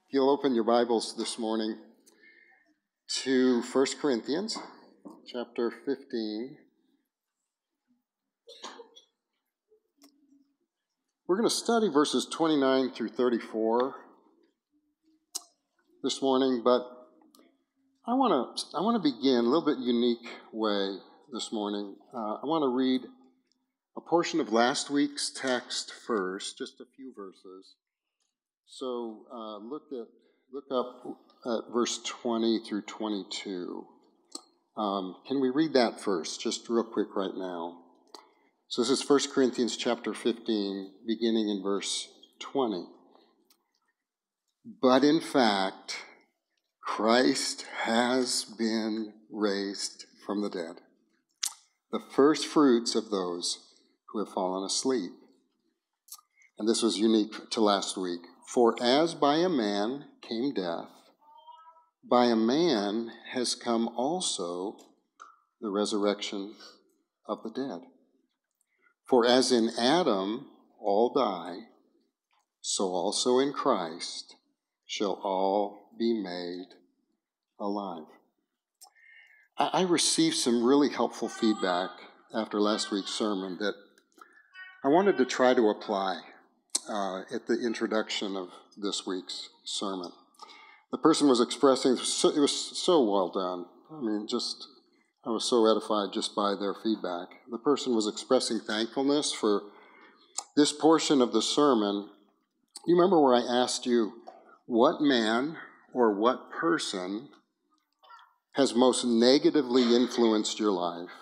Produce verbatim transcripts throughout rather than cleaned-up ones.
If you'll open your Bibles this morning to First Corinthians chapter fifteen. We're going to study verses twenty-nine through thirty-four this morning, but I want to I want to begin a little bit unique way this morning. Uh, I want to read a portion of last week's text first, just a few verses. So uh, look at look up at verse twenty through twenty-two. Um, can we read that first, just real quick right now? So this is First Corinthians chapter fifteen, beginning in verse twenty. But in fact, Christ has been raised from the dead, the first fruits of those who have fallen asleep. And this was unique to last week. For as by a man came death, by a man has come also the resurrection of the dead. For as in Adam all die, so also in Christ shall all be made alive. I received some really helpful feedback after last week's sermon that I wanted to try to apply uh, at the introduction of this week's sermon. The person was expressing, it was so well done. I mean, just, I was so edified just by their feedback. The person was expressing thankfulness for this portion of the sermon. You remember where I asked you, what man or what person has most negatively influenced your life?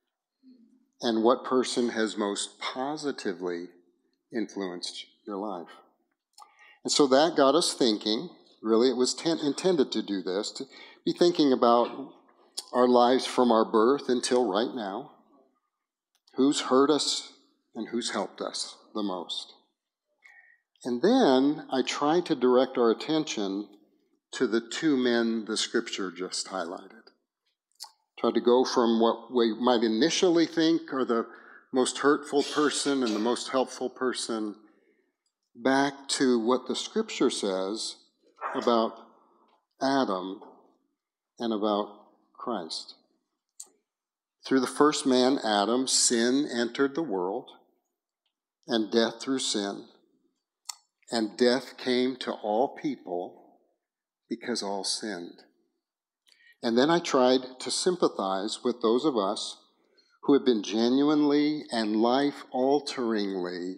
And what person has most positively influenced your life? And so that got us thinking. Really, it was ten- intended to do this, to be thinking about our lives from our birth until right now. Who's hurt us and who's helped us the most? And then I tried to direct our attention to the two men the scripture just highlighted. Tried to go from what we might initially think are the most hurtful person and the most helpful person back to what the scripture says about Adam and about Christ. Through the first man, Adam, sin entered the world, and death through sin. And death came to all people because all sinned. And then I tried to sympathize with those of us who have been genuinely and life-alteringly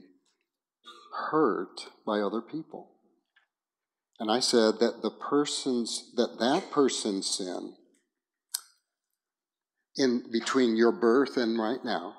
hurt by other people. And I said that the person's, that that person's sin in between your birth and right now,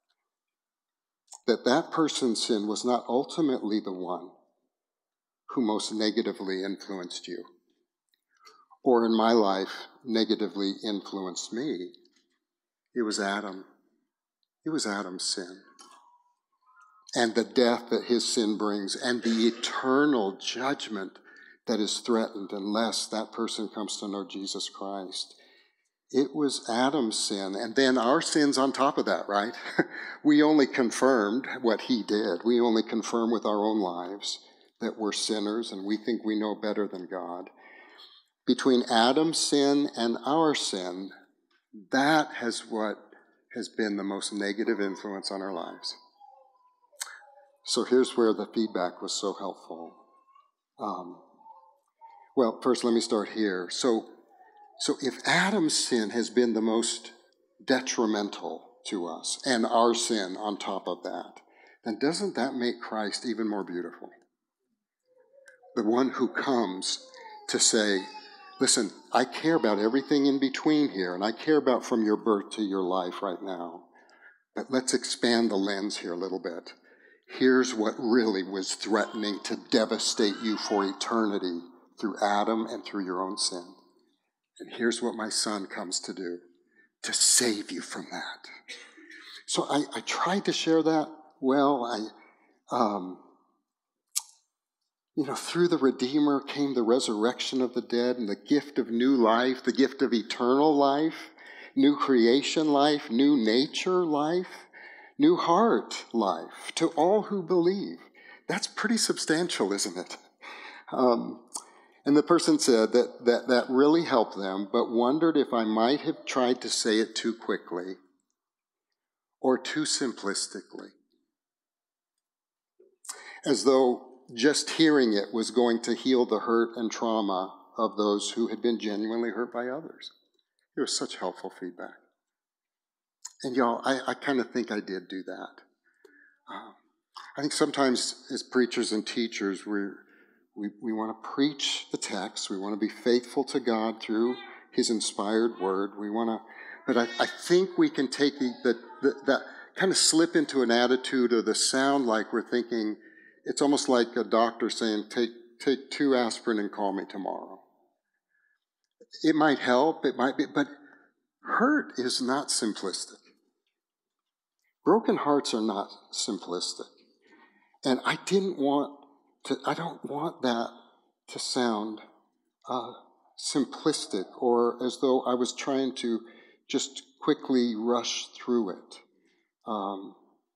that that person's sin was not ultimately the one who most negatively influenced you, or in my life, negatively influenced me. It was Adam. It was Adam's sin. And the death that his sin brings, and the eternal judgment that is threatened unless that person comes to know Jesus Christ. It was Adam's sin, and then our sins on top of that, right? We only confirmed what he did. We only confirm with our own lives that we're sinners and we think we know better than God. Between Adam's sin and our sin, that has what has been the most negative influence on our lives. So here's where the feedback was so helpful. Um, well, first let me start here. So, so if Adam's sin has been the most detrimental to us, and our sin on top of that, then doesn't that make Christ even more beautiful? The one who comes to say, listen, I care about everything in between here, and I care about from your birth to your life right now. But let's expand the lens here a little bit. Here's what really was threatening to devastate you for eternity through Adam and through your own sin. And here's what my son comes to do, to save you from that. So I, I tried to share that well. I, um, you know, through the Redeemer came the resurrection of the dead and the gift of new life, the gift of eternal life, new creation life, new nature life, new heart life to all who believe. That's pretty substantial, isn't it? Um, And the person said that, that that really helped them, but wondered if I might have tried to say it too quickly or too simplistically, as though just hearing it was going to heal the hurt and trauma of those who had been genuinely hurt by others. It was such helpful feedback. And y'all, I, I kind of think I did do that. Uh, I think sometimes as preachers and teachers, we're, we we want to preach the text. We want to be faithful to God through his inspired word. We want to, but I, I think we can take the, the, the that kind of slip into an attitude or the sound like we're thinking, it's almost like a doctor saying, take take two aspirin and call me tomorrow. It might help, it might be, but hurt is not simplistic. Broken hearts are not simplistic. And I didn't want to, I don't want that to sound uh, simplistic or as though I was trying to just quickly rush through it. Um,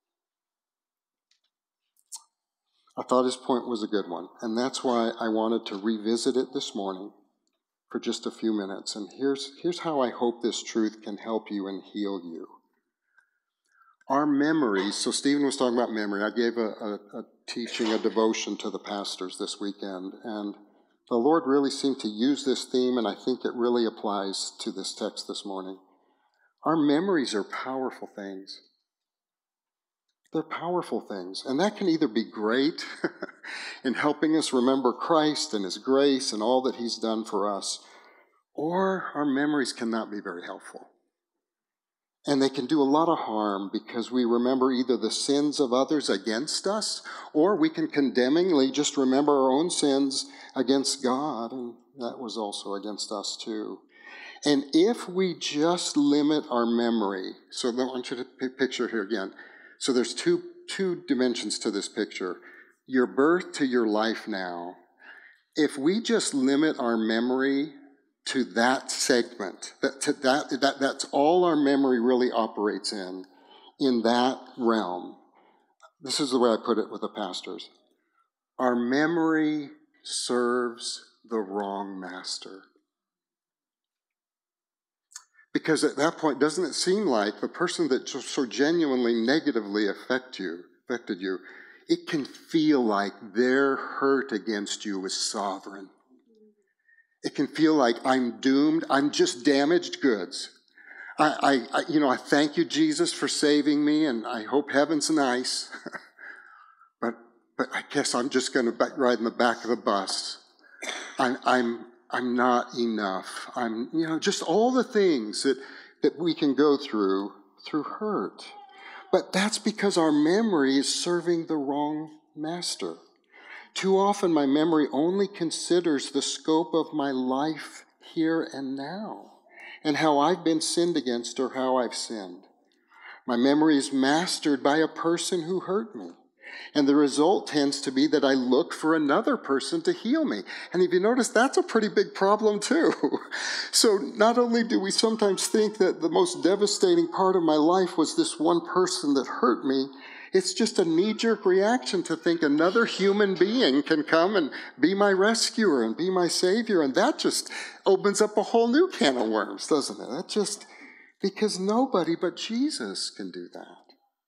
I thought his point was a good one, and that's why I wanted to revisit it this morning for just a few minutes. And here's, here's how I hope this truth can help you and heal you. Our memories, so Stephen was talking about memory. I gave a, a, a teaching, a devotion to the pastors this weekend, and the Lord really seemed to use this theme, and I think it really applies to this text this morning. Our memories are powerful things. They're powerful things, and that can either be great in helping us remember Christ and his grace and all that he's done for us, or our memories cannot be very helpful. And they can do a lot of harm because we remember either the sins of others against us, or we can condemningly just remember our own sins against God, and that was also against us too. And if we just limit our memory, so I want you to picture here again. So there's two two dimensions to this picture. Your birth to your life now. If we just limit our memory to that segment, that, to that, that that's all our memory really operates in, in that realm. This is the way I put it with the pastors. Our memory serves the wrong master. Because at that point, doesn't it seem like the person that just so genuinely negatively affect you, affected you, it can feel like their hurt against you is sovereign. It can feel like I'm doomed. I'm just damaged goods. I, I, I you know, I thank you, Jesus, for saving me, and I hope heaven's nice. but, but I guess I'm just going to ride in the back of the bus. I'm, I'm, I'm not enough. I'm, you know, just all the things that, that we can go through through hurt. But that's because our memory is serving the wrong master. Too often my memory only considers the scope of my life here and now, and how I've been sinned against or how I've sinned. My memory is mastered by a person who hurt me, and the result tends to be that I look for another person to heal me. And if you notice, that's a pretty big problem too. So not only do we sometimes think that the most devastating part of my life was this one person that hurt me, it's just a knee-jerk reaction to think another human being can come and be my rescuer and be my savior. And that just opens up a whole new can of worms, doesn't it? That just, because nobody but Jesus can do that.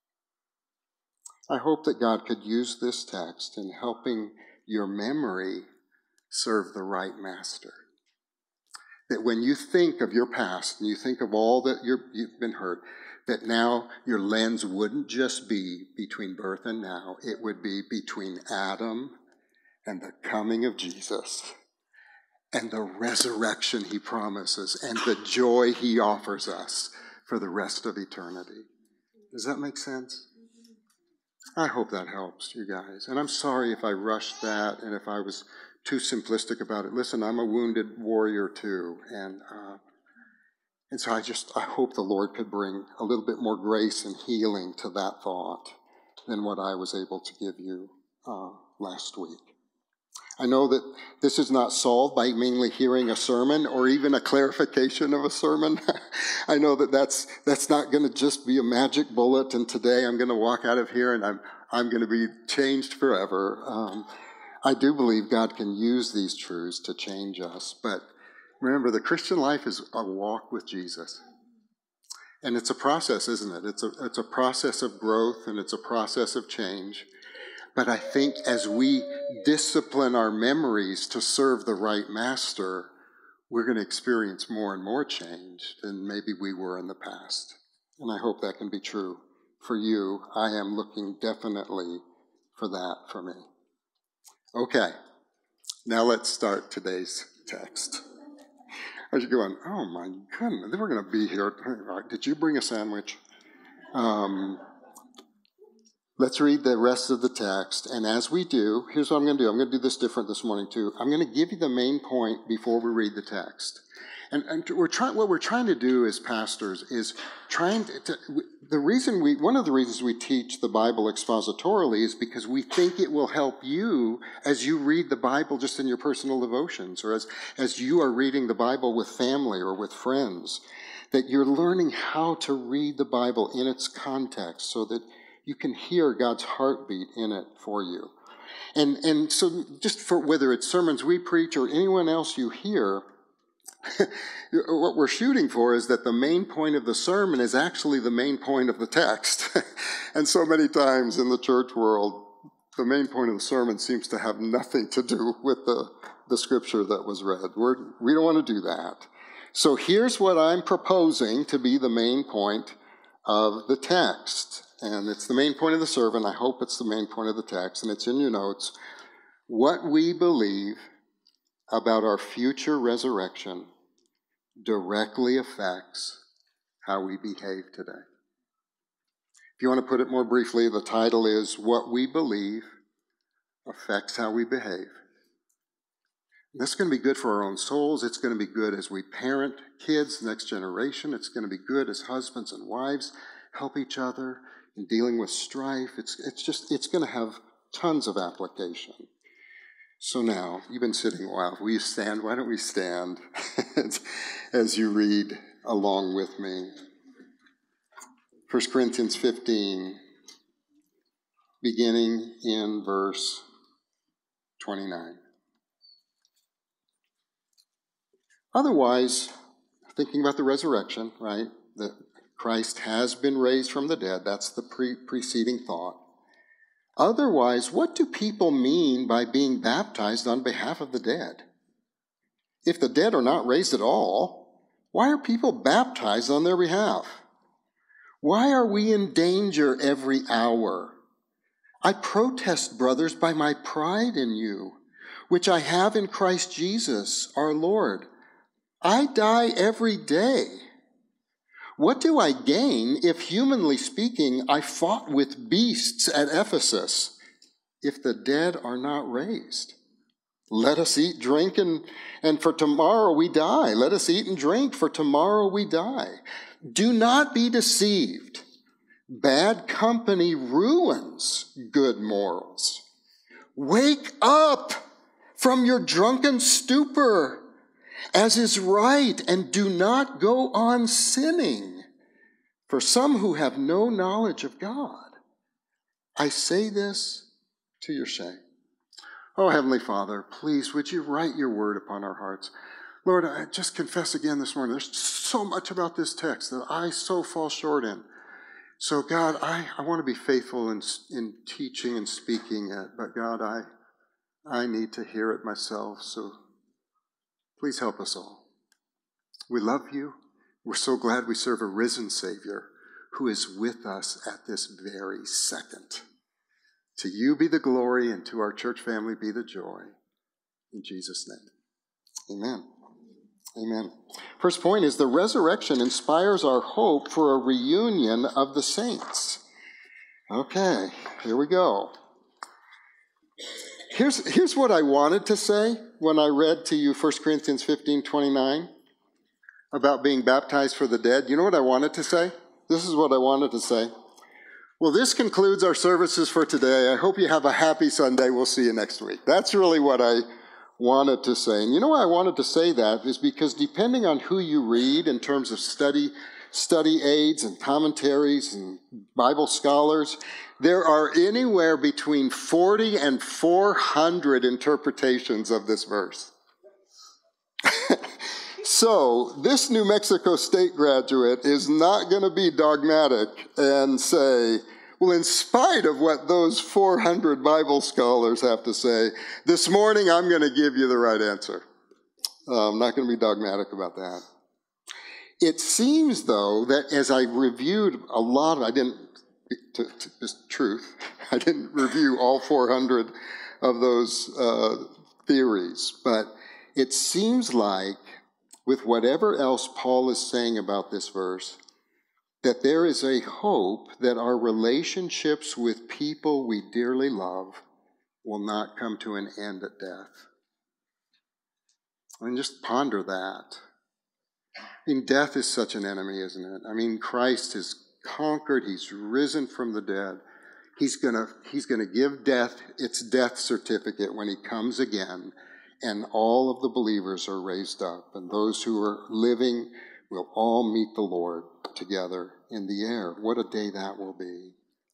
I hope that God could use this text in helping your memory serve the right master. That when you think of your past and you think of all that you're, you've been hurt, that now your lens wouldn't just be between birth and now. It would be between Adam and the coming of Jesus and the resurrection he promises and the joy he offers us for the rest of eternity. Does that make sense? I hope that helps you guys. And I'm sorry if I rushed that and if I was too simplistic about it. Listen, I'm a wounded warrior too. And uh, And so I just, I hope the Lord could bring a little bit more grace and healing to that thought than what I was able to give you uh, last week. I know that this is not solved by mainly hearing a sermon or even a clarification of a sermon. I know that that's that's not going to just be a magic bullet and today I'm going to walk out of here and I'm I'm going to be changed forever. Um, I do believe God can use these truths to change us. But remember, the Christian life is a walk with Jesus. And it's a process, isn't it? It's a, it's a process of growth, and it's a process of change. But I think as we discipline our memories to serve the right master, we're going to experience more and more change than maybe we were in the past. And I hope that can be true for you. I am looking definitely for that for me. Okay, now let's start today's text. As you're going, oh my goodness, we're going to be here. Did you bring a sandwich? Um, let's read the rest of the text. And as we do, here's what I'm going to do. I'm going to do this different this morning too. I'm going to give you the main point before we read the text. And, and we're trying. What we're trying to do as pastors is trying to, to. The reason we, one of the reasons we teach the Bible expositorily is because we think it will help you as you read the Bible just in your personal devotions, or as as you are reading the Bible with family or with friends, that you're learning how to read the Bible in its context, so that you can hear God's heartbeat in it for you. And and so, just for whether it's sermons we preach or anyone else you hear. What we're shooting for is that the main point of the sermon is actually the main point of the text. And so many times in the church world, the main point of the sermon seems to have nothing to do with the, the scripture that was read. We're, we don't want to do that. So here's what I'm proposing to be the main point of the text. And it's the main point of the sermon. I hope it's the main point of the text, and it's in your notes. What we believe about our future resurrection directly affects how we behave today. If you want to put it more briefly, the title is What We Believe Affects How We Behave. And that's going to be good for our own souls. It's going to be good as we parent kids, next generation. It's going to be good as husbands and wives help each other in dealing with strife. It's, it's just, it's going to have tons of application. So now, you've been sitting a while. Will you stand? Why don't we stand as you read along with me? First Corinthians fifteen, beginning in verse twenty-nine. Otherwise, thinking about the resurrection, right? That Christ has been raised from the dead. That's the pre- preceding thought. Otherwise, what do people mean by being baptized on behalf of the dead? If the dead are not raised at all, why are people baptized on their behalf? Why are we in danger every hour? I protest, brothers, by my pride in you, which I have in Christ Jesus, our Lord. I die every day. What do I gain if, humanly speaking, I fought with beasts at Ephesus, if the dead are not raised? Let us eat, drink, and, and for tomorrow we die. Let us eat and drink, for tomorrow we die. Do not be deceived. Bad company ruins good morals. Wake up from your drunken stupor, as is right, and do not go on sinning, for some who have no knowledge of God. I say this to your shame. Oh, Heavenly Father, please, would you write your word upon our hearts? Lord, I just confess again this morning, there's so much about this text that I so fall short in. So, God, I, I want to be faithful in, in teaching and speaking it, but God, I, I need to hear it myself, so please help us all. We love you. We're so glad we serve a risen Savior who is with us at this very second. To you be the glory, and to our church family be the joy. In Jesus' name, amen. Amen. First point is the resurrection inspires our hope for a reunion of the saints. Okay, here we go. Here's, here's what I wanted to say when I read to you First Corinthians fifteen twenty-nine about being baptized for the dead. You know what I wanted to say? This is what I wanted to say. Well, this concludes our services for today. I hope you have a happy Sunday. We'll see you next week. That's really what I wanted to say. And you know why I wanted to say that is because depending on who you read in terms of study study aids and commentaries and Bible scholars, there are anywhere between forty and four hundred interpretations of this verse. So this New Mexico State graduate is not going to be dogmatic and say, well, in spite of what those four hundred Bible scholars have to say, this morning I'm going to give you the right answer. Uh, I'm not going to be dogmatic about that. It seems, though, that as I reviewed a lot, I didn't, to, to, just truth, I didn't review all four hundred of those uh, theories, but it seems like with whatever else Paul is saying about this verse, that there is a hope that our relationships with people we dearly love will not come to an end at death. I mean, just ponder that. I mean, death is such an enemy, isn't it? I mean, Christ has conquered. He's risen from the dead. He's gonna, he's gonna give death its death certificate when he comes again, and all of the believers are raised up, and those who are living will all meet the Lord together in the air. What a day that will be.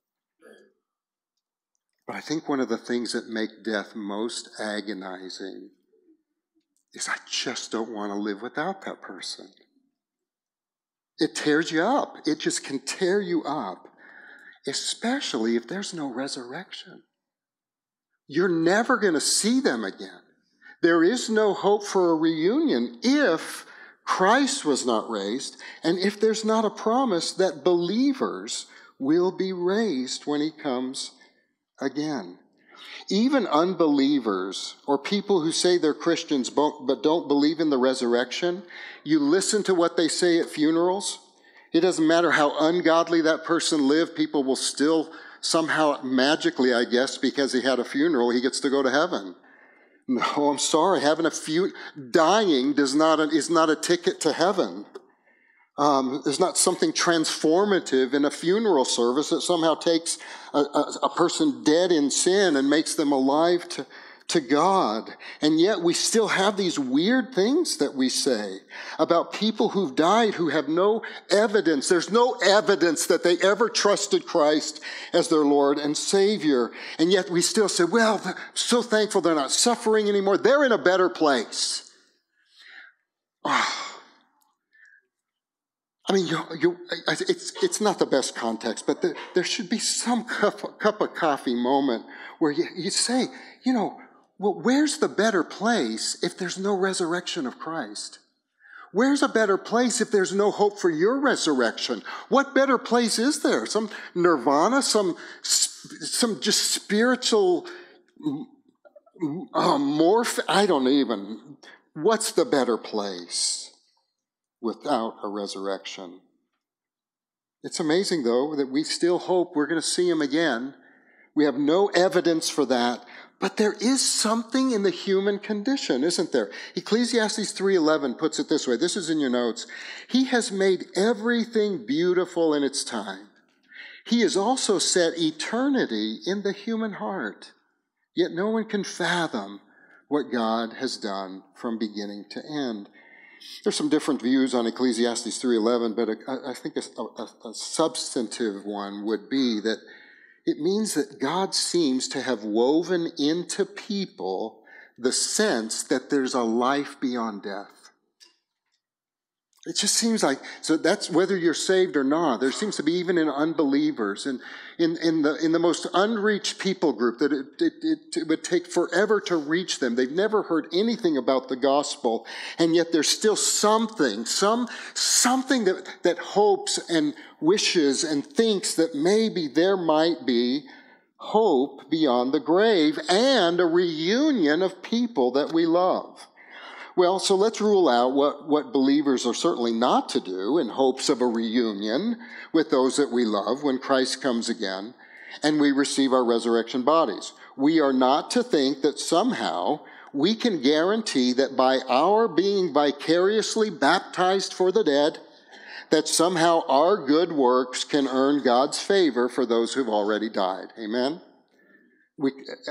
But I think one of the things that make death most agonizing is I just don't want to live without that person. It tears you up. It just can tear you up, especially if there's no resurrection. You're never going to see them again. There is no hope for a reunion if Christ was not raised, and if there's not a promise that believers will be raised when he comes again. Even unbelievers, or people who say they're Christians but don't believe in the resurrection, you listen to what they say at funerals. It doesn't matter how ungodly that person lived, people will still somehow magically, I guess, because he had a funeral, he gets to go to heaven. No, I'm sorry. Having a few dying does not is not a ticket to heaven. Um, there's not something transformative in a funeral service that somehow takes a, a, a person dead in sin and makes them alive to, to God. And yet we still have these weird things that we say about people who've died who have no evidence. There's no evidence that they ever trusted Christ as their Lord and Savior. And yet we still say, well, I'm so thankful they're not suffering anymore. They're in a better place. Oh. I mean, you, you, it's, it's not the best context, but there, there should be some cup, cup of coffee moment where you, you say, you know, well, where's the better place if there's no resurrection of Christ? Where's a better place if there's no hope for your resurrection? What better place is there? Some nirvana, some, some just spiritual uh, morph? I don't even. What's the better place without a resurrection? It's amazing, though, that we still hope we're going to see him again. We have no evidence for that. But there is something in the human condition, isn't there? Ecclesiastes three eleven puts it this way. This is in your notes. He has made everything beautiful in its time. He has also set eternity in the human heart. Yet no one can fathom what God has done from beginning to end. There's some different views on Ecclesiastes three eleven, but a, I think a, a, a substantive one would be that it means that God seems to have woven into people the sense that there's a life beyond death. It just seems like, so that's whether you're saved or not. There seems to be even in unbelievers and in, in, the, in the most unreached people group that it, it, it, it would take forever to reach them. They've never heard anything about the gospel, and yet there's still something, some, something that, that hopes and wishes and thinks that maybe there might be hope beyond the grave and a reunion of people that we love. Well, so let's rule out what, what believers are certainly not to do in hopes of a reunion with those that we love when Christ comes again and we receive our resurrection bodies. We are not to think that somehow we can guarantee that by our being vicariously baptized for the dead, that somehow our good works can earn God's favor for those who've already died. Amen? We,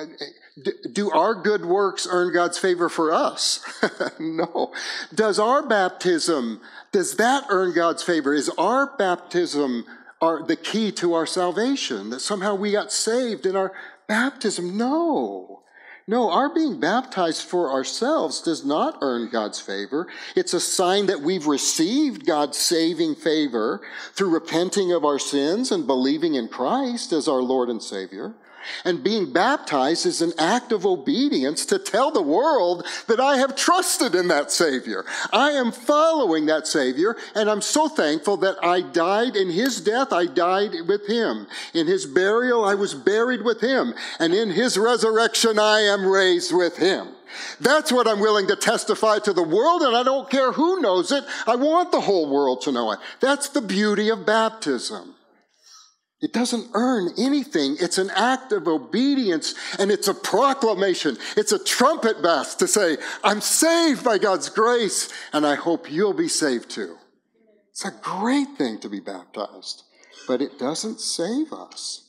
do our good works earn God's favor for us? No. Does our baptism, does that earn God's favor? Is our baptism our, the key to our salvation? That somehow we got saved in our baptism? No. No, our being baptized for ourselves does not earn God's favor. It's a sign that we've received God's saving favor through repenting of our sins and believing in Christ as our Lord and Savior. And being baptized is an act of obedience to tell the world that I have trusted in that Savior. I am following that Savior, and I'm so thankful that I died in his death. I died with him. In his burial, I was buried with him. And in his resurrection, I am raised with him. That's what I'm willing to testify to the world, and I don't care who knows it. I want the whole world to know it. That's the beauty of baptism. It doesn't earn anything. It's an act of obedience, and it's a proclamation. It's a trumpet blast to say, I'm saved by God's grace, and I hope you'll be saved too. It's a great thing to be baptized, but it doesn't save us.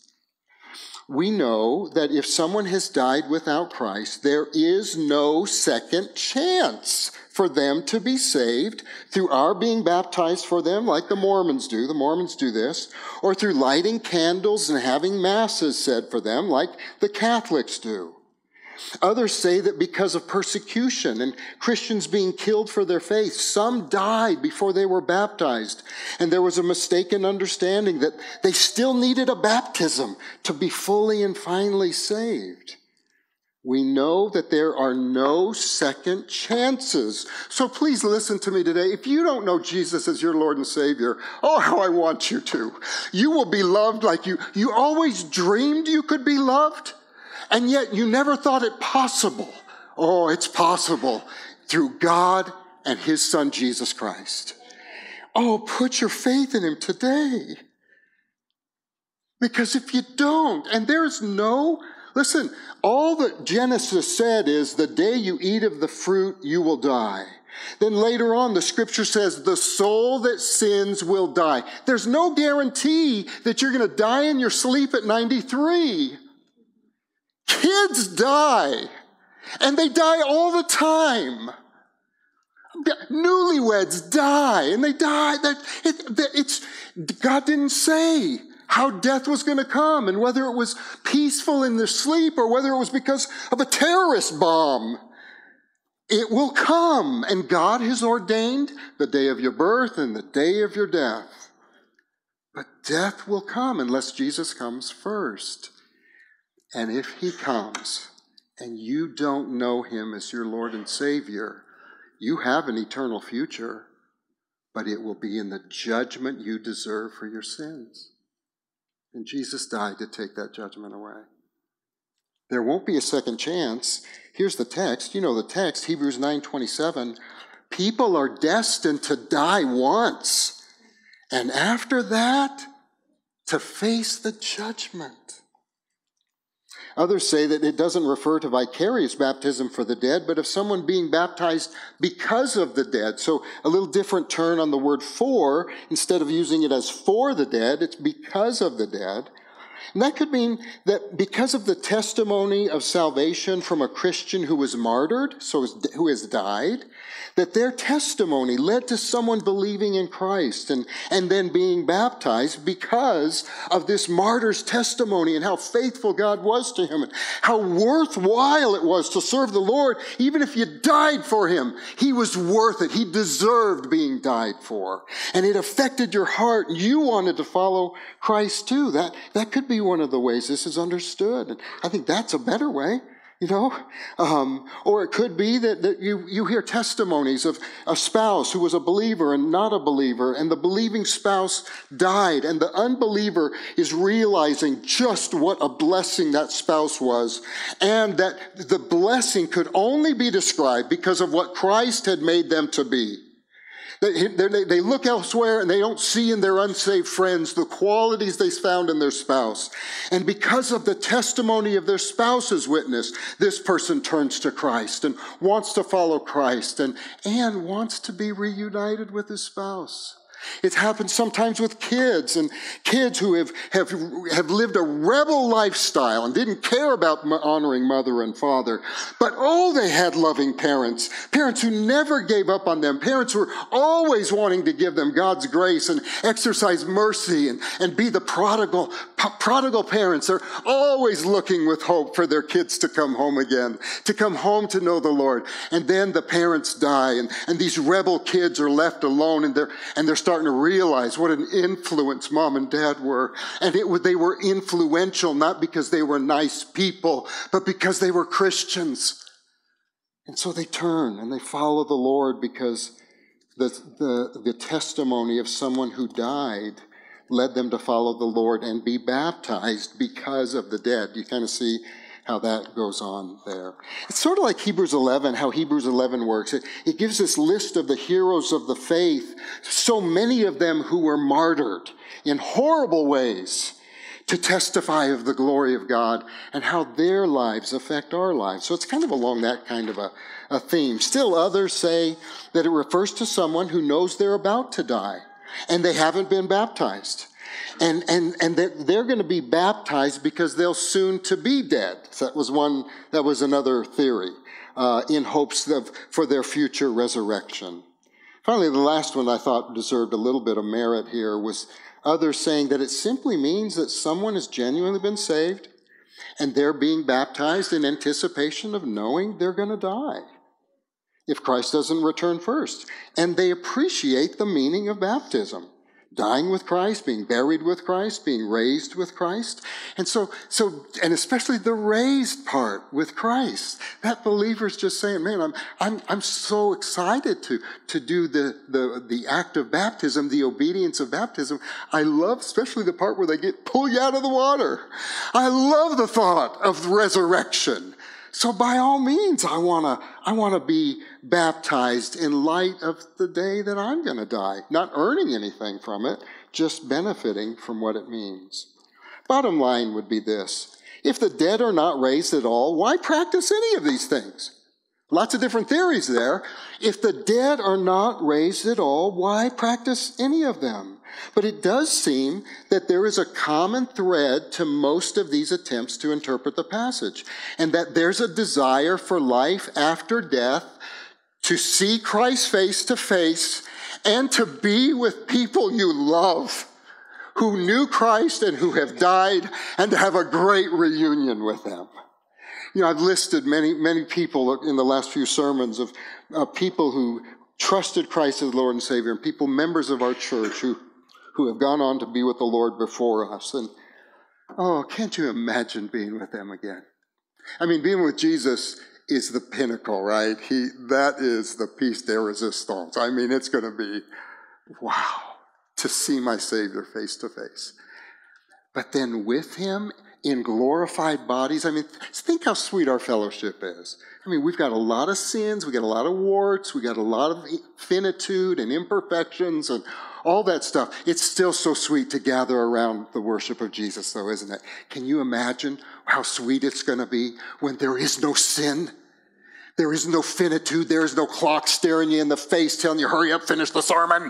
We know that if someone has died without Christ, there is no second chance for them to be saved through our being baptized for them, like the Mormons do. The Mormons do this. Or through lighting candles and having masses said for them, like the Catholics do. Others say that because of persecution and Christians being killed for their faith, some died before they were baptized. And there was a mistaken understanding that they still needed a baptism to be fully and finally saved. We know that there are no second chances. So please listen to me today. If you don't know Jesus as your Lord and Savior, oh, how I want you to. You will be loved like you, you always dreamed you could be loved, and yet you never thought it possible. Oh, it's possible through God and his Son, Jesus Christ. Oh, put your faith in him today. Because if you don't, and there's no Listen, all that Genesis said is the day you eat of the fruit, you will die. Then later on, the scripture says the soul that sins will die. There's no guarantee that you're going to die in your sleep at ninety-three. Kids die, and they die all the time. Newlyweds die, and they die. It, it's, God didn't say how death was going to come, and whether it was peaceful in their sleep or whether it was because of a terrorist bomb. It will come, and God has ordained the day of your birth and the day of your death. But death will come unless Jesus comes first. And if he comes and you don't know him as your Lord and Savior, you have an eternal future, but it will be in the judgment you deserve for your sins. And Jesus died to take that judgment away. There won't be a second chance. Here's the text. You know the text, Hebrews nine twenty-seven. People are destined to die once, and after that, to face the judgment. Others say that it doesn't refer to vicarious baptism for the dead, but of someone being baptized because of the dead. So a little different turn on the word for. Instead of using it as for the dead, it's because of the dead. And that could mean that because of the testimony of salvation from a Christian who was martyred, so who has died, that their testimony led to someone believing in Christ and, and then being baptized because of this martyr's testimony and how faithful God was to him and how worthwhile it was to serve the Lord. Even if you died for him, he was worth it. He deserved being died for. And it affected your heart. You wanted to follow Christ too. That, that could be one of the ways this is understood. And I think that's a better way. You know, um, or it could be that, that you, you hear testimonies of a spouse who was a believer and not a believer, and the believing spouse died, and the unbeliever is realizing just what a blessing that spouse was, and that the blessing could only be described because of what Christ had made them to be. They, they, they look elsewhere and they don't see in their unsaved friends the qualities they found in their spouse. And because of the testimony of their spouse's witness, this person turns to Christ and wants to follow Christ and, and wants to be reunited with his spouse. It happens sometimes with kids and kids who have, have, have lived a rebel lifestyle and didn't care about honoring mother and father. But oh, they had loving parents, parents who never gave up on them, parents who were always wanting to give them God's grace and exercise mercy and, and be the prodigal, prodigal parents. They're always looking with hope for their kids to come home again, to come home to know the Lord. And then the parents die and, and these rebel kids are left alone and they're, and they're starting to realize what an influence mom and dad were. And it, they were influential not because they were nice people, but because they were Christians. And so they turn and they follow the Lord because the, the, the testimony of someone who died led them to follow the Lord and be baptized because of the dead. You kind of see how that goes on there. It's sort of like Hebrews eleven, how Hebrews eleven works. It, it gives this list of the heroes of the faith, so many of them who were martyred in horrible ways to testify of the glory of God and how their lives affect our lives. So it's kind of along that kind of a, a theme. Still others say that it refers to someone who knows they're about to die and they haven't been baptized. And, and, and that they're going to be baptized because they'll soon to be dead. So that was one, that was another theory, uh, in hopes of, for their future resurrection. Finally, the last one I thought deserved a little bit of merit here was others saying that it simply means that someone has genuinely been saved and they're being baptized in anticipation of knowing they're going to die if Christ doesn't return first. And they appreciate the meaning of baptism. Dying with Christ, being buried with Christ, being raised with Christ. And so, so, and especially the raised part with Christ. That believer's just saying, man, I'm, I'm, I'm so excited to, to do the, the, the act of baptism, the obedience of baptism. I love especially the part where they get pulled out of the water. I love the thought of resurrection. So by all means, I want to I want to be baptized in light of the day that I'm going to die. Not earning anything from it, just benefiting from what it means. Bottom line would be this. If the dead are not raised at all, why practice any of these things? Lots of different theories there. If the dead are not raised at all, why practice any of them? But it does seem that there is a common thread to most of these attempts to interpret the passage, and that there's a desire for life after death, to see Christ face to face, and to be with people you love, who knew Christ and who have died, and to have a great reunion with them. You know, I've listed many, many people in the last few sermons of uh, people who trusted Christ as Lord and Savior, and people, members of our church, who who have gone on to be with the Lord before us. And, oh, can't you imagine being with them again? I mean, being with Jesus is the pinnacle, right? He, that is the piece de resistance. I mean, it's going to be, wow, to see my Savior face to face. But then with him in glorified bodies, I mean, think how sweet our fellowship is. I mean, we've got a lot of sins, we've got a lot of warts, we've got a lot of finitude and imperfections and all that stuff. It's still so sweet to gather around the worship of Jesus, though, isn't it? Can you imagine how sweet it's going to be when there is no sin? There is no finitude. There is no clock staring you in the face telling you, hurry up, finish the sermon.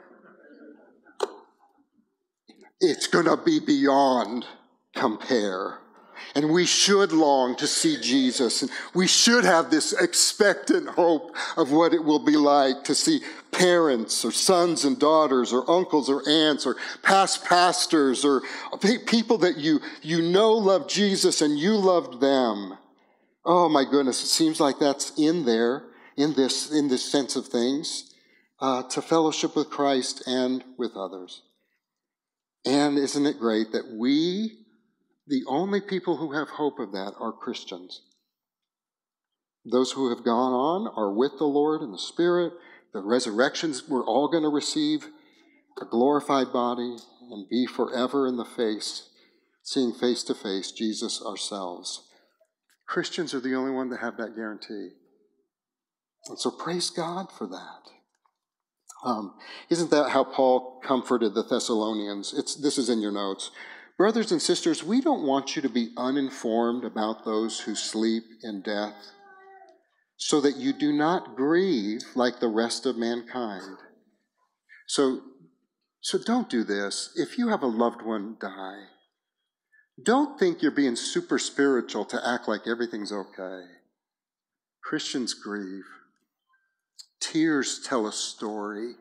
It's going to be beyond compare. And we should long to see Jesus. And we should have this expectant hope of what it will be like to see parents or sons and daughters or uncles or aunts or past pastors or people that you, you know love Jesus and you loved them. Oh my goodness, it seems like that's in there, in this, in this sense of things, uh, to fellowship with Christ and with others. And isn't it great that we, the only people who have hope of that, are Christians. Those who have gone on are with the Lord in the Spirit. The resurrections, we're all going to receive a glorified body and be forever in the face, seeing face to face Jesus ourselves. Christians are the only one that have that guarantee. And so praise God for that. Um, isn't that how Paul comforted the Thessalonians? It's, this is in your notes. Brothers and sisters, we don't want you to be uninformed about those who sleep in death, so that you do not grieve like the rest of mankind. So So don't do this. If you have a loved one die, don't think you're being super spiritual to act like everything's okay. Christians grieve. Tears tell a story.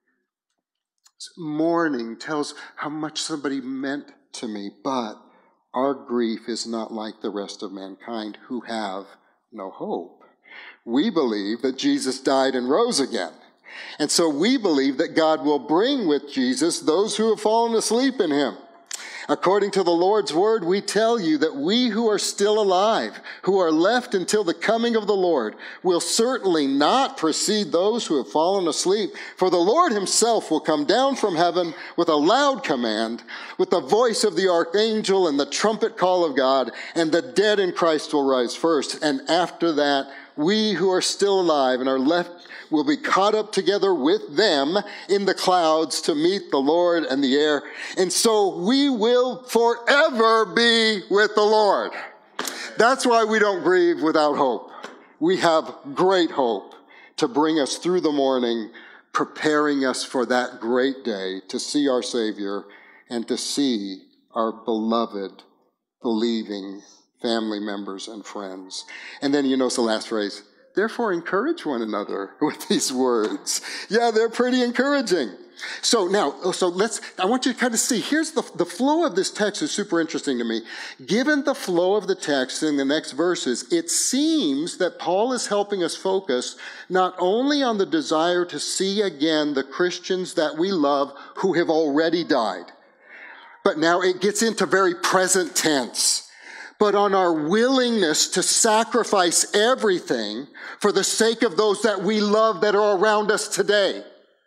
Mourning tells how much somebody meant to me, but our grief is not like the rest of mankind who have no hope. We believe that Jesus died and rose again. And so we believe that God will bring with Jesus those who have fallen asleep in him. According to the Lord's word, we tell you that we who are still alive, who are left until the coming of the Lord, will certainly not precede those who have fallen asleep. For the Lord himself will come down from heaven with a loud command, with the voice of the archangel and the trumpet call of God, and the dead in Christ will rise first. And after that, we who are still alive and are left will be caught up together with them in the clouds to meet the Lord in the air. And so we will forever be with the Lord. That's why we don't grieve without hope. We have great hope to bring us through the morning, preparing us for that great day to see our Savior and to see our beloved, believing family members and friends. And then you notice the last phrase, therefore encourage one another with these words. Yeah, they're pretty encouraging. So now, so let's, I want you to kind of see, here's the, the flow of this text is super interesting to me. Given the flow of the text in the next verses, it seems that Paul is helping us focus not only on the desire to see again the Christians that we love who have already died, but now it gets into very present tense, but on our willingness to sacrifice everything for the sake of those that we love that are around us today.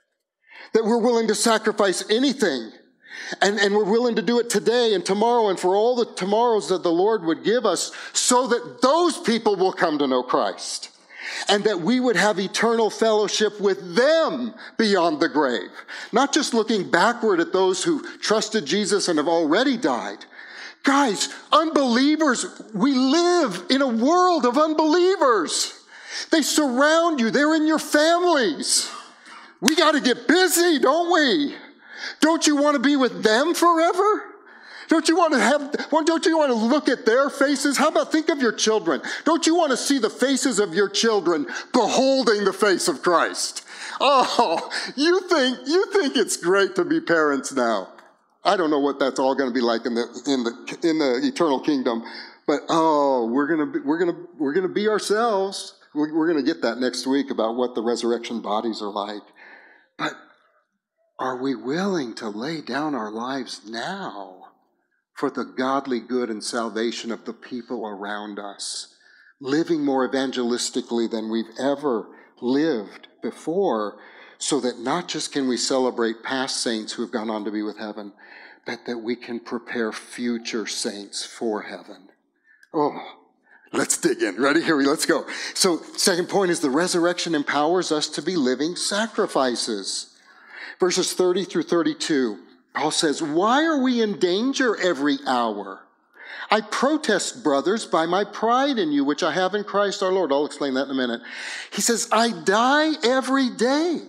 That we're willing to sacrifice anything. And, and we're willing to do it today and tomorrow and for all the tomorrows that the Lord would give us so that those people will come to know Christ. And that we would have eternal fellowship with them beyond the grave. Not just looking backward at those who trusted Jesus and have already died. Guys, unbelievers, we live in a world of unbelievers. They surround you. They're in your families. We got to get busy, don't we? Don't you want to be with them forever? Don't you want to have, don't you want to look at their faces? How about think of your children? Don't you want to see the faces of your children beholding the face of Christ? Oh, you think, you think it's great to be parents now. I don't know what that's all going to be like in the in the in the eternal kingdom, but oh, we're gonna be, we're gonna we're gonna be ourselves. We're, we're gonna get that next week about what the resurrection bodies are like. But are we willing to lay down our lives now for the godly good and salvation of the people around us, living more evangelistically than we've ever lived before? So that not just can we celebrate past saints who have gone on to be with heaven, but that we can prepare future saints for heaven. Oh, let's dig in. Ready? Here we let's go. So second point is the resurrection empowers us to be living sacrifices. Verses thirty through thirty-two, Paul says, why are we in danger every hour? I protest, brothers, by my pride in you, which I have in Christ our Lord. I'll explain that in a minute. He says, I die every day.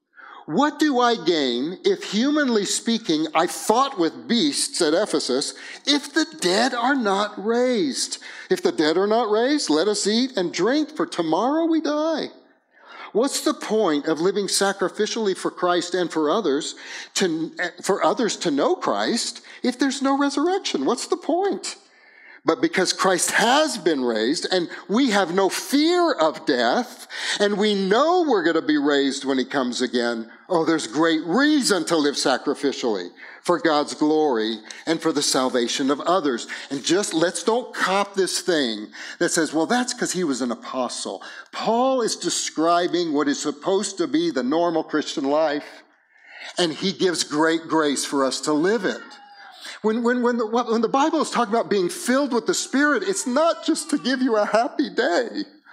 What do I gain if, humanly speaking, I fought with beasts at Ephesus, if the dead are not raised? If the dead are not raised, let us eat and drink, for tomorrow we die. What's the point of living sacrificially for Christ and for others, to, for others to know Christ, if there's no resurrection? What's the point? But because Christ has been raised and we have no fear of death and we know we're going to be raised when he comes again, oh, there's great reason to live sacrificially for God's glory and for the salvation of others. And just let's don't cop this thing that says, well, that's because he was an apostle. Paul is describing what is supposed to be the normal Christian life, and he gives great grace for us to live it. When, when, when, the, when the Bible is talking about being filled with the Spirit, it's not just to give you a happy day.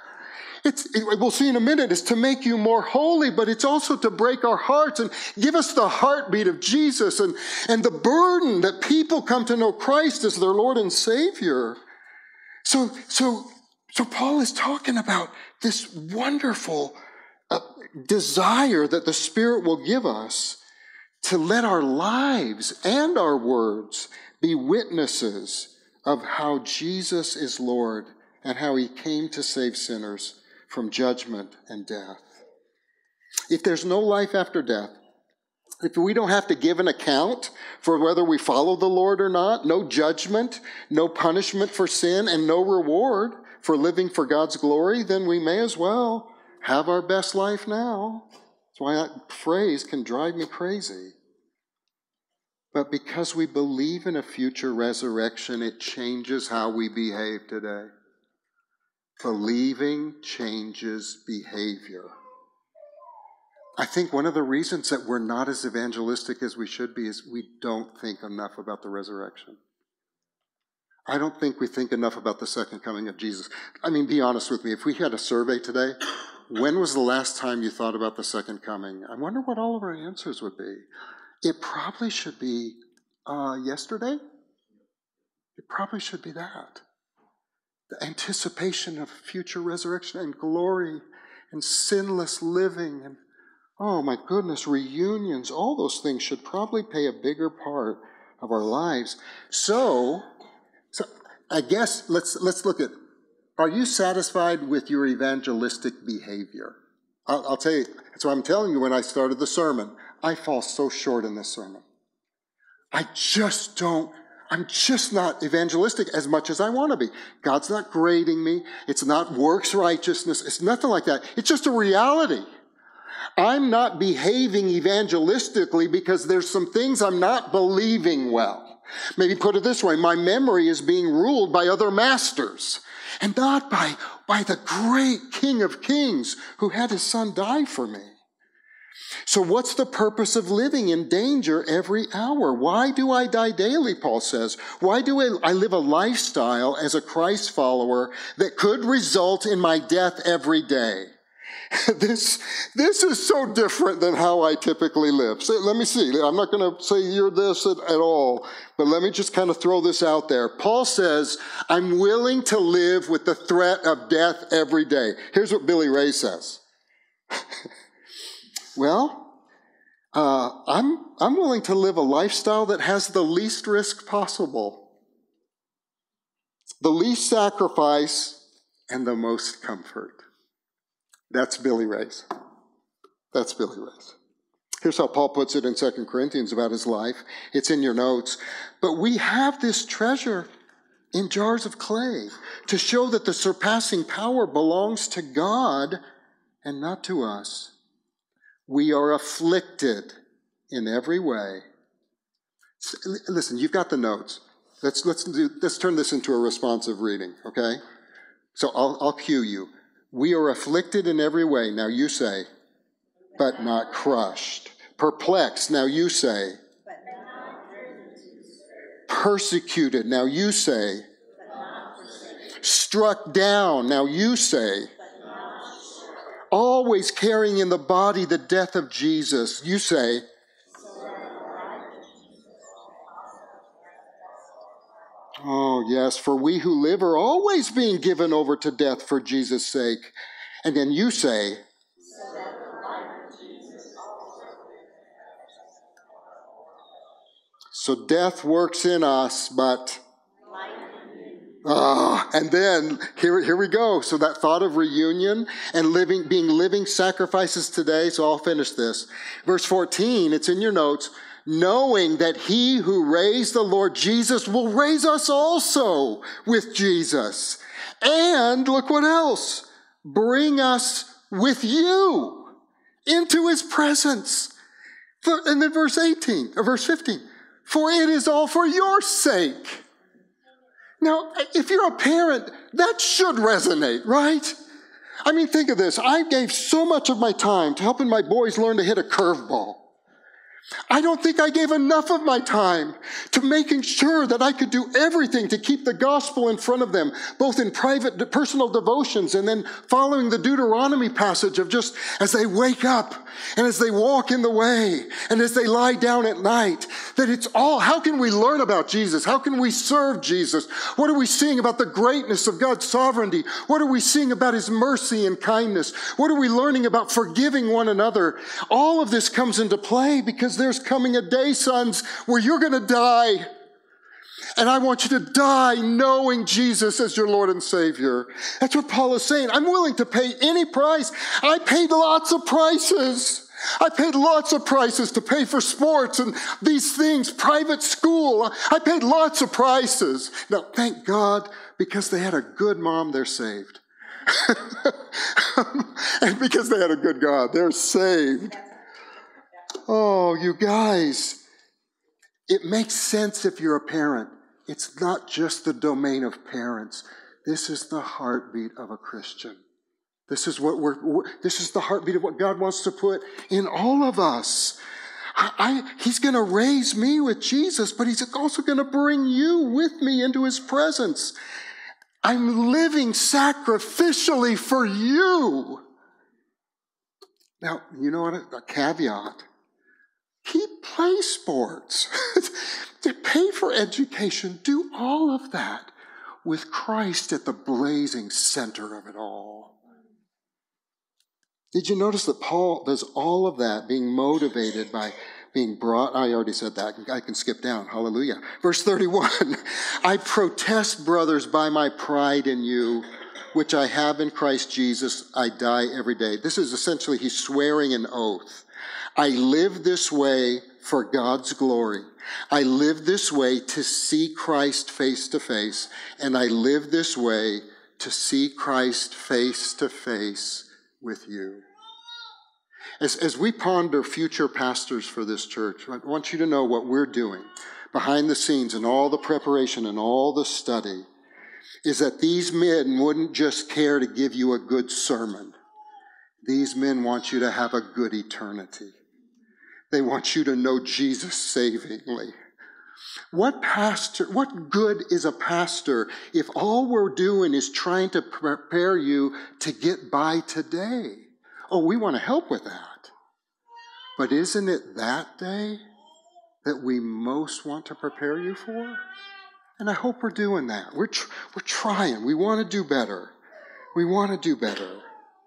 It's, it, we'll see in a minute, it's to make you more holy, but it's also to break our hearts and give us the heartbeat of Jesus and, and the burden that people come to know Christ as their Lord and Savior. So, so, so Paul is talking about this wonderful uh, desire that the Spirit will give us to let our lives and our words be witnesses of how Jesus is Lord and how he came to save sinners from judgment and death. If there's no life after death, if we don't have to give an account for whether we follow the Lord or not, no judgment, no punishment for sin, and no reward for living for God's glory, then we may as well have our best life now. That's why that phrase can drive me crazy. But because we believe in a future resurrection, it changes how we behave today. Believing changes behavior. I think one of the reasons that we're not as evangelistic as we should be is we don't think enough about the resurrection. I don't think we think enough about the second coming of Jesus. I mean, be honest with me. If we had a survey today, when was the last time you thought about the second coming? I wonder what all of our answers would be. It probably should be uh, yesterday. It probably should be that. The anticipation of future resurrection and glory and sinless living and, oh my goodness, reunions, all those things should probably play a bigger part of our lives. So, so I guess let's let's look at, are you satisfied with your evangelistic behavior? I'll, I'll tell you, that's what I'm telling you when I started the sermon. I fall so short in this sermon. I just don't, I'm just not evangelistic as much as I want to be. God's not grading me. It's not works righteousness. It's nothing like that. It's just a reality. I'm not behaving evangelistically because there's some things I'm not believing well. Maybe put it this way, my memory is being ruled by other masters and not by, by the great King of Kings who had his son die for me. So what's the purpose of living in danger every hour? Why do I die daily, Paul says? Why do I live a lifestyle as a Christ follower that could result in my death every day? This, this is so different than how I typically live. So let me see. I'm not going to say you're this at, at all, but let me just kind of throw this out there. Paul says, I'm willing to live with the threat of death every day. Here's what Billy Ray says. Well, uh, I'm, I'm willing to live a lifestyle that has the least risk possible, the least sacrifice, and the most comfort. That's Billy Ray's. That's Billy Ray's. Here's how Paul puts it in Second Corinthians about his life. It's in your notes. But we have this treasure in jars of clay to show that the surpassing power belongs to God and not to us. We are afflicted in every way. Listen, you've got the notes. Let's, let's, do, let's turn this into a responsive reading, okay? So I'll, I'll cue you. We are afflicted in every way. Now you say, but not crushed. Perplexed. Now you say, but not persecuted. Now you say, but not struck down. Now you say, but not always carrying in the body the death of Jesus. You say, oh, yes, for we who live are always being given over to death for Jesus' sake. And then you say, so that the life of Jesus also. So death works in us, but ah, and then here, here we go. So that thought of reunion and living, being living sacrifices today. So I'll finish this. Verse fourteen, it's in your notes. Knowing that he who raised the Lord Jesus will raise us also with Jesus. And look what else. Bring us with you into his presence. And then verse eighteen, or verse fifteen. For it is all for your sake. Now, if you're a parent, that should resonate, right? I mean, think of this. I gave so much of my time to helping my boys learn to hit a curveball. I don't think I gave enough of my time to making sure that I could do everything to keep the gospel in front of them, both in private personal devotions and then following the Deuteronomy passage of just as they wake up and as they walk in the way and as they lie down at night, that it's all, how can we learn about Jesus? How can we serve Jesus? What are we seeing about the greatness of God's sovereignty? What are we seeing about his mercy and kindness? What are we learning about forgiving one another? All of this comes into play because there's coming a day, sons, where you're going to die. And I want you to die knowing Jesus as your Lord and Savior. That's what Paul is saying. I'm willing to pay any price. I paid lots of prices. I paid lots of prices to pay for sports and these things, private school. I paid lots of prices. Now, thank God, because they had a good mom, they're saved. And because they had a good God, they're saved. Oh, you guys, it makes sense if you're a parent. It's not just the domain of parents. This is the heartbeat of a Christian. This is what we're, we're this is the heartbeat of what God wants to put in all of us. I, I, he's going to raise me with Jesus, but he's also going to bring you with me into his presence. I'm living sacrificially for you. Now, you know what? A caveat. Keep play sports. To pay for education, do all of that with Christ at the blazing center of it all. Did you notice that Paul does all of that being motivated by being brought? I already said that. I can skip down. Hallelujah. Verse thirty-one. I protest, brothers, by my pride in you, which I have in Christ Jesus. I die every day. This is essentially, he's swearing an oath. I live this way for God's glory. I live this way to see Christ face to face, and I live this way to see Christ face to face with you. As, as we ponder future pastors for this church, I want you to know what we're doing behind the scenes and all the preparation and all the study is that these men wouldn't just care to give you a good sermon. These men want you to have a good eternity. They want you to know Jesus savingly. What pastor, what good is a pastor if all we're doing is trying to prepare you to get by today? Oh, we want to help with that. But isn't it that day that we most want to prepare you for? And I hope we're doing that. We're, tr- we're trying. We want to do better. We want to do better.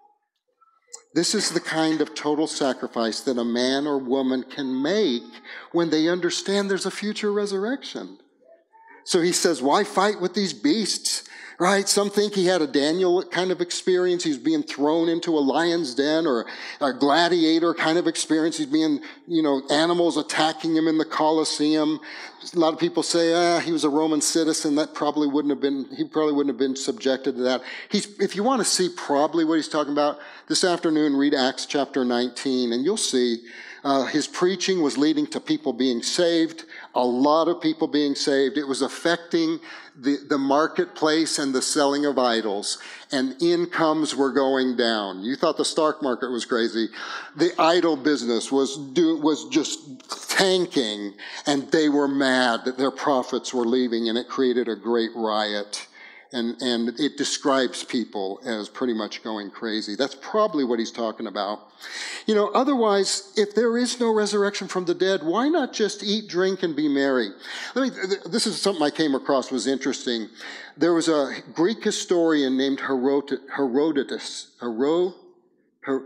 This is the kind of total sacrifice that a man or woman can make when they understand there's a future resurrection. So he says, why fight with these beasts? Right? Some think he had a Daniel kind of experience. He's being thrown into a lion's den, or a gladiator kind of experience. He's being, you know, animals attacking him in the Colosseum. A lot of people say, ah, he was a Roman citizen. That probably wouldn't have been, he probably wouldn't have been subjected to that. He's, if you want to see probably what he's talking about, this afternoon, read Acts chapter nineteen, and you'll see uh, his preaching was leading to people being saved, a lot of people being saved. It was affecting the, the marketplace and the selling of idols, and incomes were going down. You thought the stock market was crazy. The idol business was do, was just tanking, and they were mad that their profits were leaving, and it created a great riot. And, and it describes people as pretty much going crazy. That's probably what he's talking about. You know, otherwise, if there is no resurrection from the dead, why not just eat, drink, and be merry? Let me, this is something I came across was interesting. There was a Greek historian named Herod, Herodotus. Hero, Her,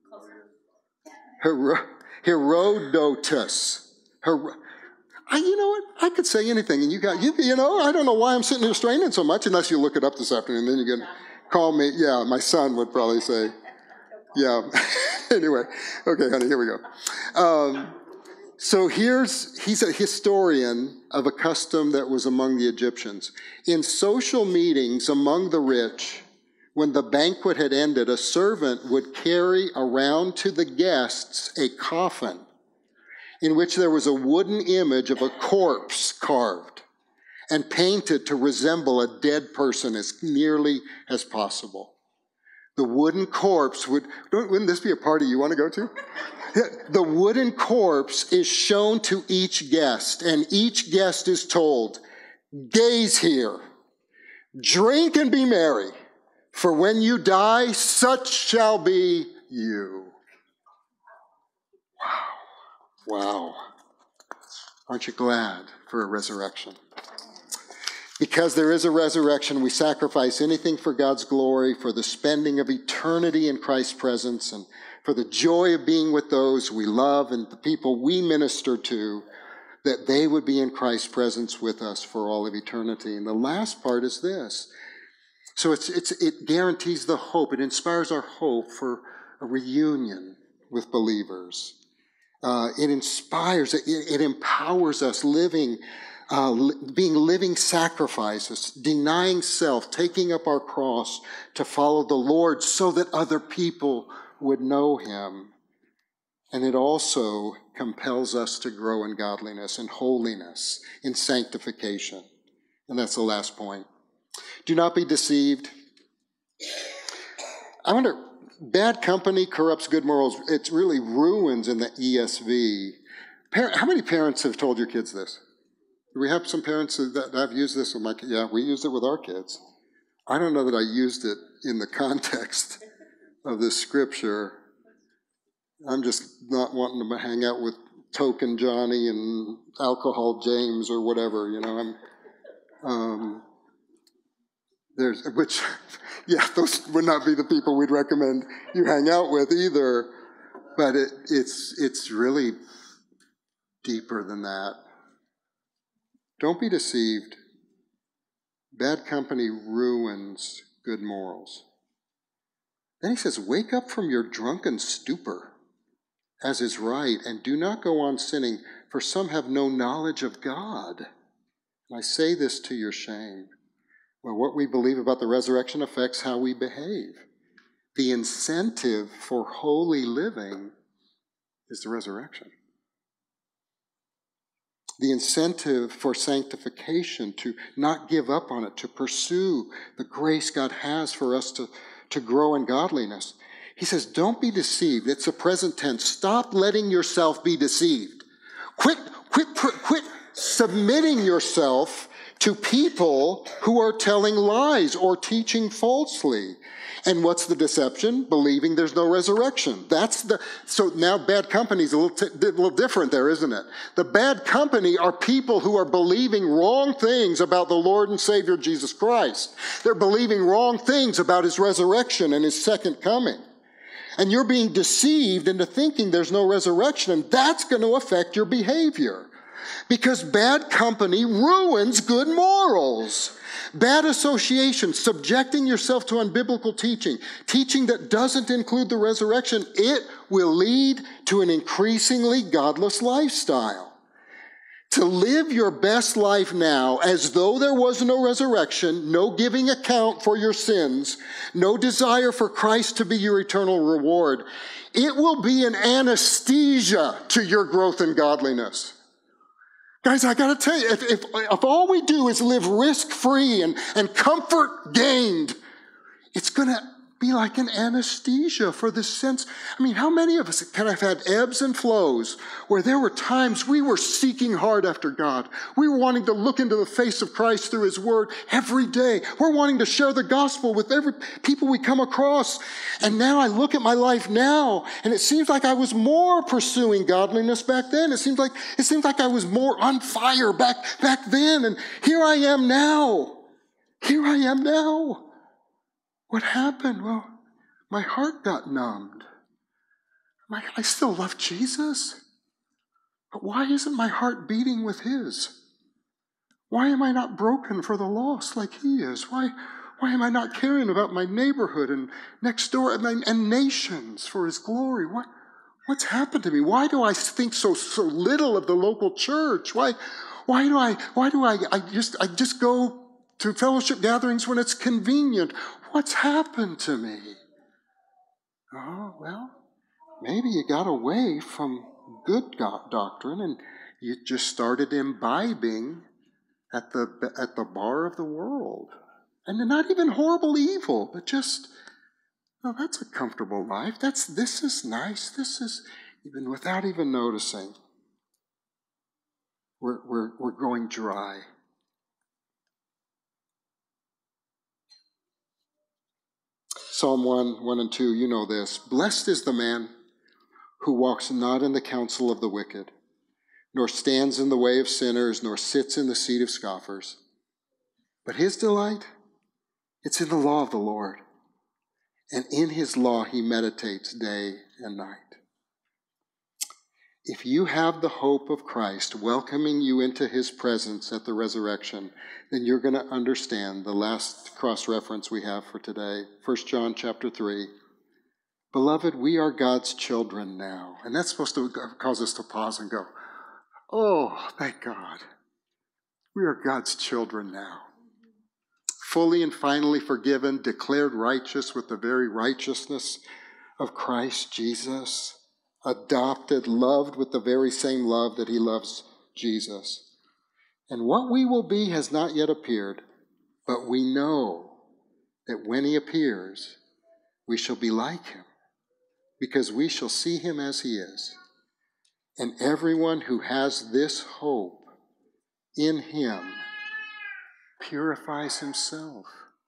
Hero, Herodotus. Her, I, you know what? I could say anything, and you got you. You know, I don't know why I'm sitting here straining so much, unless you look it up this afternoon. Then you can call me. Yeah, my son would probably say, yeah. Anyway, okay, honey, here we go. Um, so here's he's a historian of a custom that was among the Egyptians. In social meetings among the rich, when the banquet had ended, a servant would carry around to the guests a coffin in which there was a wooden image of a corpse carved and painted to resemble a dead person as nearly as possible. The wooden corpse would, wouldn't this be a party you want to go to? The wooden corpse is shown to each guest, and each guest is told, gaze here, drink and be merry, for when you die, such shall be you. Wow. Aren't you glad for a resurrection? Because there is a resurrection, we sacrifice anything for God's glory, for the spending of eternity in Christ's presence, and for the joy of being with those we love and the people we minister to, that they would be in Christ's presence with us for all of eternity. And the last part is this. So it's, it's, it guarantees the hope. It inspires our hope for a reunion with believers. Uh, it inspires, it, it empowers us living, uh, li- being living sacrifices, denying self, taking up our cross to follow the Lord so that other people would know him. And it also compels us to grow in godliness and holiness, in sanctification. And that's the last point. Do not be deceived. I wonder, bad company corrupts good morals. It really ruins in the E S V. Parent, how many parents have told your kids this? Do we have some parents that have used this with my kids? Yeah, we used it with our kids. I don't know that I used it in the context of this scripture. I'm just not wanting to hang out with token Johnny and alcohol James or whatever, you know. I'm, um, there's, which, yeah, those would not be the people we'd recommend you hang out with either. But it, it's it's really deeper than that. Don't be deceived. Bad company ruins good morals. Then he says, wake up from your drunken stupor, as is right, and do not go on sinning, for some have no knowledge of God. And I say this to your shame. Well, what we believe about the resurrection affects how we behave. The incentive for holy living is the resurrection. The incentive for sanctification, to not give up on it, to pursue the grace God has for us to, to grow in godliness. He says, don't be deceived. It's a present tense. Stop letting yourself be deceived. Quit, quit, quit submitting yourself to people who are telling lies or teaching falsely. And what's the deception? Believing there's no resurrection. That's the, so now bad company is a little, t- a little different there, isn't it? The bad company are people who are believing wrong things about the Lord and Savior Jesus Christ. They're believing wrong things about his resurrection and his second coming. And you're being deceived into thinking there's no resurrection, and that's going to affect your behavior. Because bad company ruins good morals. Bad association, subjecting yourself to unbiblical teaching, teaching that doesn't include the resurrection, it will lead to an increasingly godless lifestyle. To live your best life now as though there was no resurrection, no giving account for your sins, no desire for Christ to be your eternal reward, it will be an anesthesia to your growth in godliness. Guys, I got to tell you, if, if, if all we do is live risk-free and, and comfort gained, it's going to be like an anesthesia for the sense. I mean, how many of us kind of had ebbs and flows where there were times we were seeking hard after God. We were wanting to look into the face of Christ through his word every day. We're wanting to share the gospel with every people we come across. And now I look at my life now, and it seems like I was more pursuing godliness back then. It seems like it seems like I was more on fire back, back then. And here I am now. Here I am now. What happened? Well, my heart got numbed. My, I still love Jesus. But why isn't my heart beating with his? Why am I not broken for the lost like he is? Why, why am I not caring about my neighborhood and next door and, and nations for his glory? What, what's happened to me? Why do I think so, so little of the local church? Why, why do I, why do I, I just, I just go to fellowship gatherings when it's convenient? What's happened to me? Oh, well, maybe you got away from good doctrine and you just started imbibing at the at the bar of the world. And not even horrible evil, but just, oh, that's a comfortable life. That's this is nice. This is, even without even noticing, we're we're we're going dry. Psalm one, one and two, you know this. Blessed is the man who walks not in the counsel of the wicked, nor stands in the way of sinners, nor sits in the seat of scoffers. But his delight, it's in the law of the Lord. And in his law he meditates day and night. If you have the hope of Christ welcoming you into his presence at the resurrection, then you're going to understand the last cross-reference we have for today, First John chapter three. Beloved, we are God's children now. And that's supposed to cause us to pause and go, oh, thank God. We are God's children now. Fully and finally forgiven, declared righteous with the very righteousness of Christ Jesus. Adopted, loved with the very same love that he loves Jesus. And what we will be has not yet appeared, but we know that when he appears, we shall be like him, because we shall see him as he is. And everyone who has this hope in him purifies himself.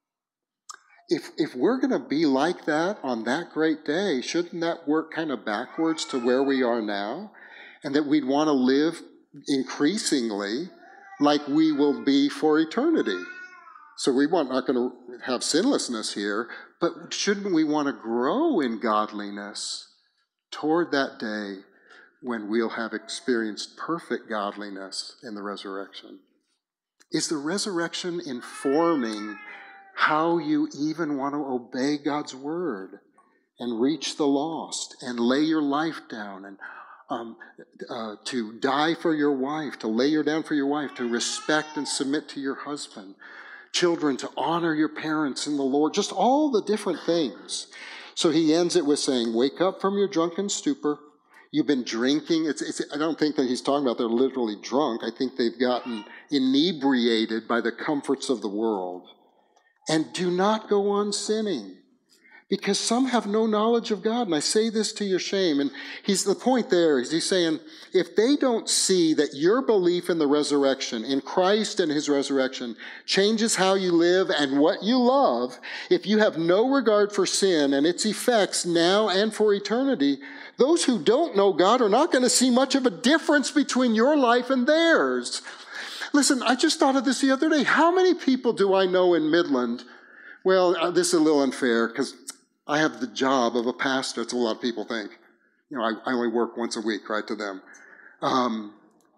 If, if we're going to be like that on that great day, shouldn't that work kind of backwards to where we are now? And that we'd want to live increasingly like we will be for eternity. So we want not going to have sinlessness here, but shouldn't we want to grow in godliness toward that day when we'll have experienced perfect godliness in the resurrection? Is the resurrection informing how you even want to obey God's word and reach the lost and lay your life down and um, uh, to die for your wife, to lay your down for your wife, to respect and submit to your husband, children, to honor your parents in the Lord, just all the different things. So he ends it with saying, wake up from your drunken stupor. You've been drinking. It's, it's, I don't think that he's talking about they're literally drunk. I think they've gotten inebriated by the comforts of the world. And do not go on sinning, because some have no knowledge of God. And I say this to your shame. And he's the point there is he's saying, if they don't see that your belief in the resurrection, in Christ and his resurrection, changes how you live and what you love, if you have no regard for sin and its effects now and for eternity, those who don't know God are not going to see much of a difference between your life and theirs. Listen, I just thought of this the other day. How many people do I know in Midland? Well, uh, this is a little unfair because I have the job of a pastor. That's what a lot of people think. You know, I, I only work once a week, right, to them. Um,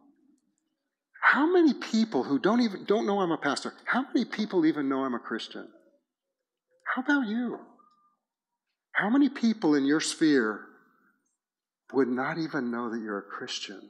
how many people who don't even don't know I'm a pastor, how many people even know I'm a Christian? How about you? How many people in your sphere would not even know that you're a Christian?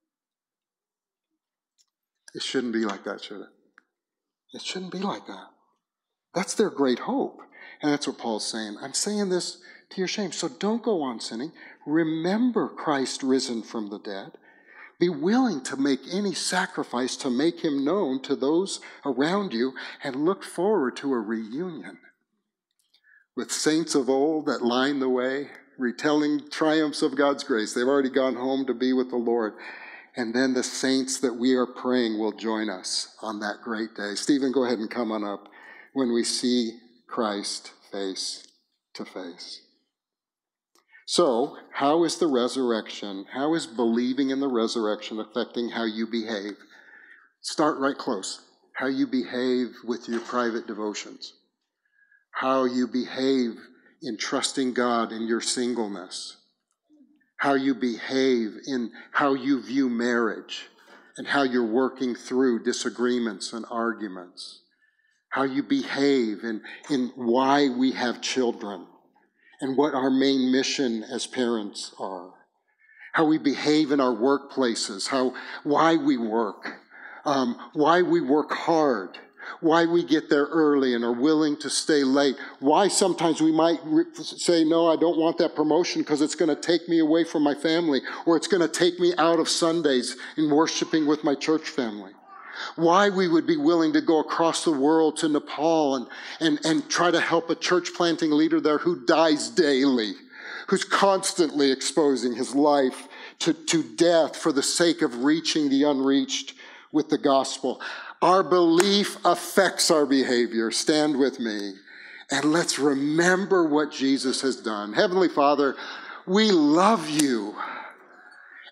It shouldn't be like that, should it? It shouldn't be like that. That's their great hope. And that's what Paul's saying. I'm saying this to your shame. So don't go on sinning. Remember Christ risen from the dead. Be willing to make any sacrifice to make him known to those around you, and look forward to a reunion with saints of old that line the way, retelling triumphs of God's grace. They've already gone home to be with the Lord. And then the saints that we are praying will join us on that great day. Stephen, go ahead and come on up when we see Christ face to face. So, how is the resurrection, how is believing in the resurrection affecting how you behave? Start right close. How you behave with your private devotions. How you behave in trusting God in your singleness. How you behave in how you view marriage and how you're working through disagreements and arguments. How you behave in, in why we have children and what our main mission as parents are. How we behave in our workplaces, how why we work, um, why we work hard, why we get there early and are willing to stay late, why sometimes we might re- say, no, I don't want that promotion because it's going to take me away from my family, or it's going to take me out of Sundays in worshiping with my church family. Why we would be willing to go across the world to Nepal and, and, and try to help a church planting leader there who dies daily, who's constantly exposing his life to, to death for the sake of reaching the unreached with the gospel. Our belief affects our behavior. Stand with me, and let's remember what Jesus has done. Heavenly Father, we love you,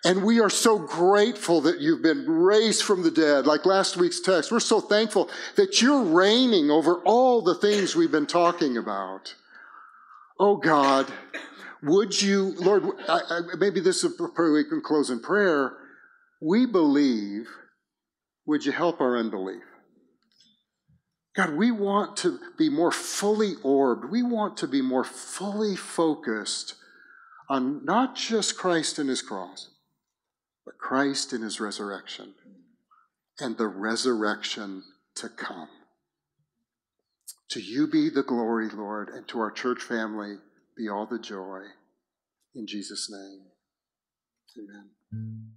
And we are so grateful that you've been raised from the dead, like last week's text. We're so thankful that you're reigning over all the things we've been talking about. Oh God, would you, Lord, I, I, maybe this is where we can close in prayer. We believe, would you help our unbelief? God, we want to be more fully orbed. We want to be more fully focused on not just Christ and his cross, but Christ in his resurrection and the resurrection to come. To you be the glory, Lord, and to our church family be all the joy. In Jesus' name, amen.